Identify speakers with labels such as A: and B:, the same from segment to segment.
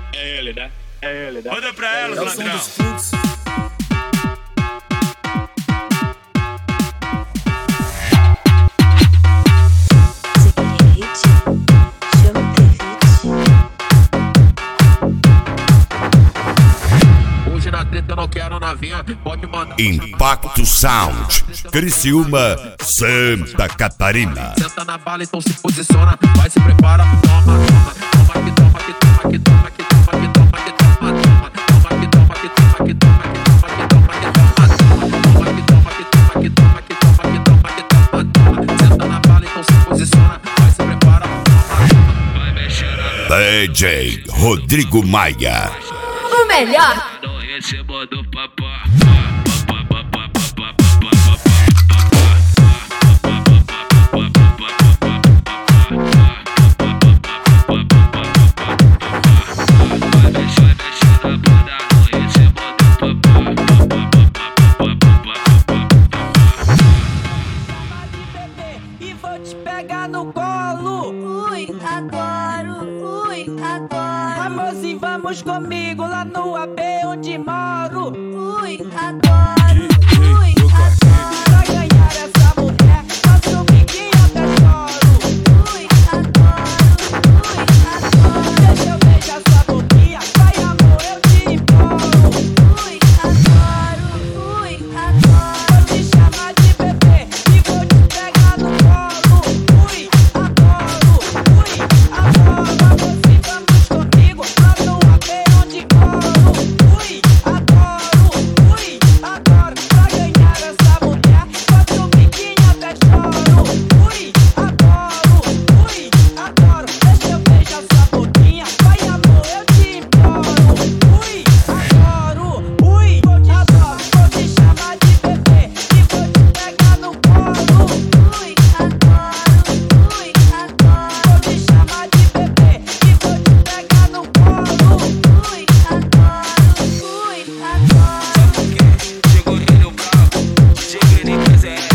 A: É ele, né? É ele, né?
B: Manda pra elas, ladrão.
C: Hoje na treta eu não quero novinha, pode mandar.
D: Impacto Sound, Criciúma, Santa Catarina.
C: Senta na bala, então se posiciona, vai se prepara, toma, toma, toma que toma que toma que toma que toma que toma que toma, toma, toma que toma que toma que toma que toma que toma que toma, toma que toma que toma que toma que toma que toma que toma, toma. Senta na bala, então se posiciona, vai se prepara, toma, vai mexendo.
D: DJ Rodrigo Maia.
E: O melhor.
B: Recebo do papá.
F: E vou te pegar no colo.
E: Ui, adoro. Ui, adoro.
F: Amorzinho, vamos comigo lá no AB onde moro.
E: Ui, adoro. Ui, adoro.
F: Pra ganhar essa mulher, faço um biquinho até choro.
E: Ui, adoro. Ui, adoro.
F: Deixa eu beijar sua boquinha, vai amor, eu te imploro.
E: Ui, adoro. Ui, adoro.
F: Vou te chamar de bebê e vou te pegar no colo. Ui, adoro. Ui, adoro. Amorzinho, vamos comigo lá no AB onde moro. Ui, adoro. Ui, adoro. Pra ganhar essa mulher, faço um biquinho até choro. Ui, adoro. Ui, adoro. Deixa eu beijar sua boquinha, vai amor, eu te imploro. Ui, adoro. Ui, adoro. Vou te chamar de bebê e vou te pegar no colo.
E: Ui, adoro. Ui, adoro.
F: Vou te chamar de bebê e vou te pegar no colo.
E: Ui, adoro. Ui, adoro.
B: Chegou ele o brabo, cheguei nem presente.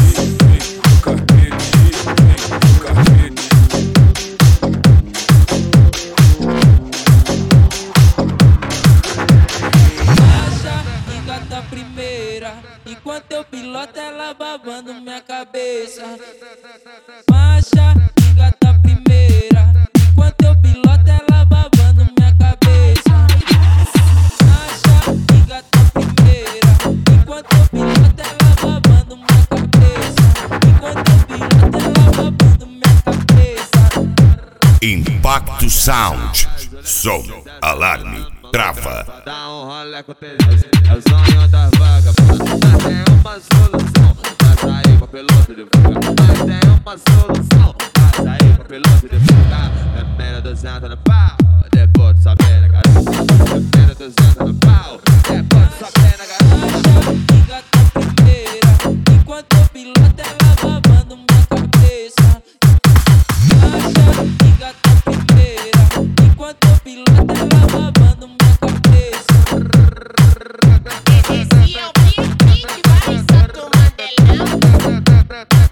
F: Acha, engata a primeira. Enquanto eu piloto, ela babando minha cabeça. Marcha, engata a primeira. Enquanto eu piloto, ela babando minha cabeça. Marcha, engata a primeira. Enquanto eu piloto, ela babando minha cabeça. Enquanto eu piloto, ela babando minha cabeça.
D: Impacto Sound, som, alarme, trava.
C: Dá um rolê com o Tereza, é o sonho das vagabundas. Mas tem uma solução, vai sair com piloto de fuga. Mas tem uma solução, vai sair com piloto de fuga. Primeiro 200 no pau, depois só pé na garupa. Primeiro 200 no pau, depois só pé na garupa.
F: Engata a primeira. Enquanto eu piloto, ela babando minha cabeça. Marcha, engata a primeira. Enquanto eu piloto, ela babando minha cabeça.
E: Esse é o pique que vai só tomar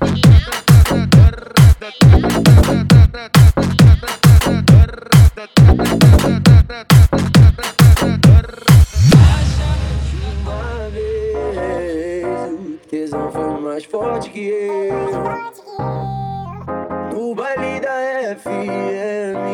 G: Uma vez o tesão foi mais forte que eu. No baile da FM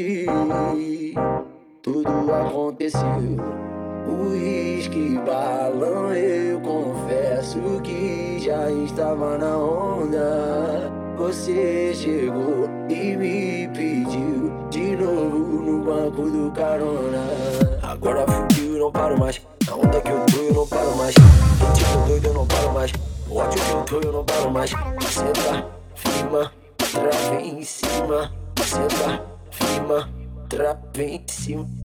G: tudo aconteceu. Uísque, balão, eu confesso que já estava na onda. Você chegou e me pediu de novo no banco do carona. Agora fudeu, eu não paro mais. Na onda que eu tô, eu não paro mais. Tô tipo doido, eu não paro mais. O ódio que eu tô, eu não paro mais. Senta, firma, trava em cima. Senta, firma, trava em cima.